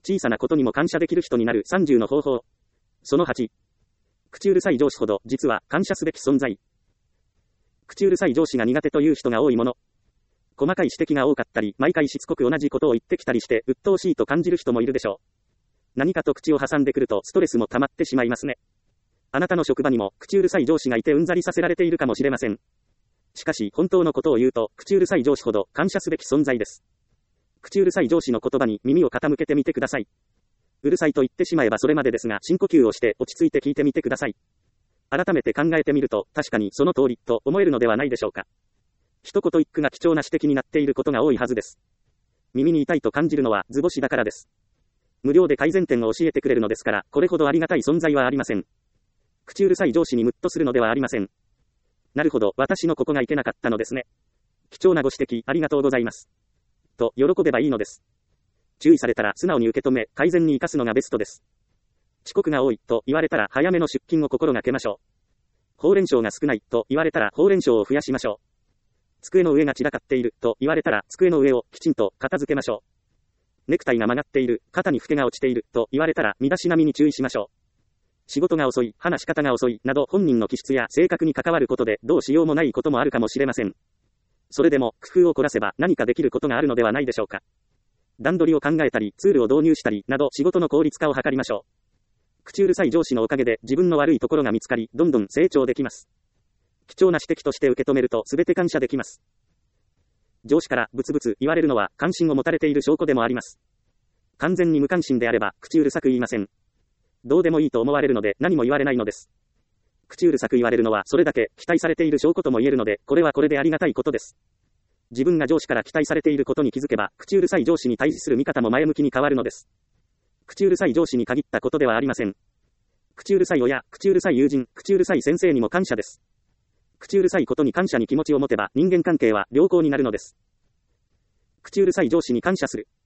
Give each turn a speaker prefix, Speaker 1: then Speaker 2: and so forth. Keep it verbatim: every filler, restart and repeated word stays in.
Speaker 1: 小さなことにも感謝できる人になるさんじゅうの方法。そのはち。口うるさい上司ほど実は感謝すべき存在。口うるさい上司が苦手という人が多いもの。細かい指摘が多かったり、毎回しつこく同じことを言ってきたりして、鬱陶しいと感じる人もいるでしょう。何かと口を挟んでくるとストレスも溜まってしまいますね。あなたの職場にも口うるさい上司がいてうんざりさせられているかもしれません。しかし本当のことを言うと、口うるさい上司ほど感謝すべき存在です。口うるさい上司の言葉に耳を傾けてみてください。うるさいと言ってしまえばそれまでですが、深呼吸をして落ち着いて聞いてみてください。改めて考えてみると、確かにその通りと思えるのではないでしょうか。一言一句が貴重な指摘になっていることが多いはずです。耳に痛いと感じるのは図星だからです。無料で改善点を教えてくれるのですから、これほどありがたい存在はありません。口うるさい上司にムッとするのではありません。なるほど、私のここがいけなかったのですね。貴重なご指摘ありがとうございます。と喜べばいいのです。注意されたら素直に受け止め、改善に生かすのがベストです。遅刻が多いと言われたら早めの出勤を心がけましょう。ほうれん草が少ないと言われたらほうれん草を増やしましょう。机の上が散らかっていると言われたら机の上をきちんと片付けましょう。ネクタイが曲がっている、肩にフケが落ちていると言われたら身だしなみに注意しましょう。仕事が遅い、話し方が遅いなど本人の気質や性格に関わることでどうしようもないこともあるかもしれません。それでも工夫を凝らせば何かできることがあるのではないでしょうか。段取りを考えたりツールを導入したりなど仕事の効率化を図りましょう。口うるさい上司のおかげで自分の悪いところが見つかり、どんどん成長できます。貴重な指摘として受け止めると全て感謝できます。上司からブツブツ言われるのは関心を持たれている証拠でもあります。完全に無関心であれば口うるさく言いません。どうでもいいと思われるので何も言われないのです。口うるさく言われるのはそれだけ期待されている証拠とも言えるので、これはこれでありがたいことです。自分が上司から期待されていることに気づけば、口うるさい上司に対峙する見方も前向きに変わるのです。口うるさい上司に限ったことではありません。口うるさい親、口うるさい友人、口うるさい先生にも感謝です。口うるさいことに感謝に気持ちを持てば人間関係は良好になるのです。口うるさい上司に感謝する。